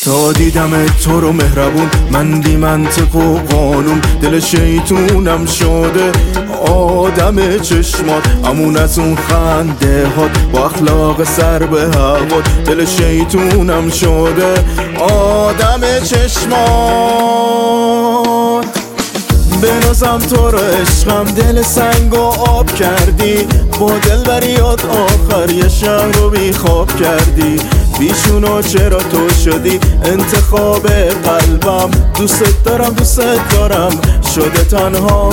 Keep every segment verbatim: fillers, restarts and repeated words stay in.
تا دیدم تو رو مهربون، من بی منطق و قانون دل شیطونم شده آدم چشمات، امون از اون خنده هات با اخلاق سر به هوات، دل شیطونم شده آدم چشمات. بنازم تو رو عشقم، دل سنگ و آب کردی، با دلبریات آخر یه شهر رو بی خواب کردی. بیشونو چرا تو شدی انتخاب قلبم، دوست دارم دوست دارم شده تنها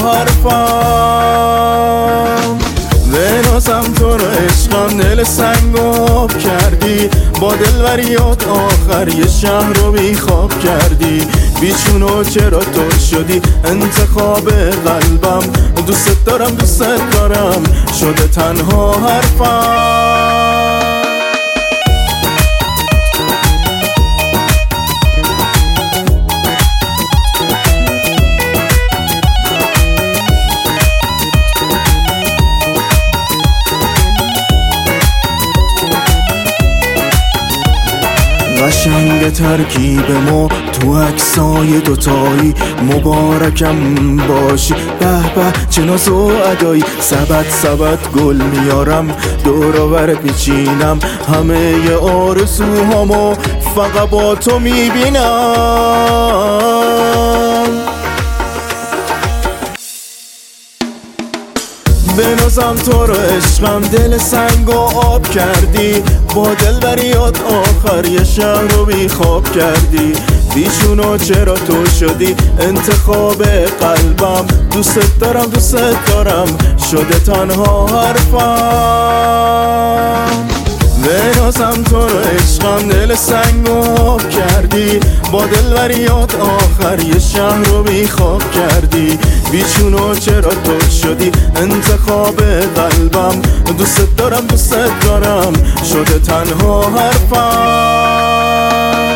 حرفم. بنازم تو رو عشقم، دل سنگ و آب کردی، با دلبریات آخر یه شهر رو بی خواب کردی. بیچونو چرا تو شدی انتخاب قلبم، دوست دارم دوست دارم شده تنها حرفم. قشنگ ترکیب ما تو عکسای دوتایی، مبارکم باشی به به چه ناز و ادایی. سبت سبت گل میارم دور و برت میچینم، همه ی آرزوهامو فقط با تو میبینم. بنازم تو رو عشقم، دل سنگ و آب کردی، با دلبریات آخر یه شهر رو بی خواب کردی. بیشونو چرا تو شدی انتخاب قلبم، دوست دارم دوست دارم شده تنها حرفم. بنازم تو رو عشقم، دل سنگ و آب کردی، با دلبریات آخر یه شهر رو بی خواب کردی. بیچونو چرا تو شدی انتخاب قلبم، دوست دارم دوست دارم شده تنها حرفم.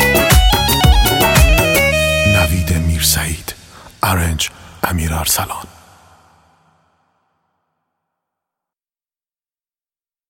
نوید میرسعید، ارنج امیر ارسلان.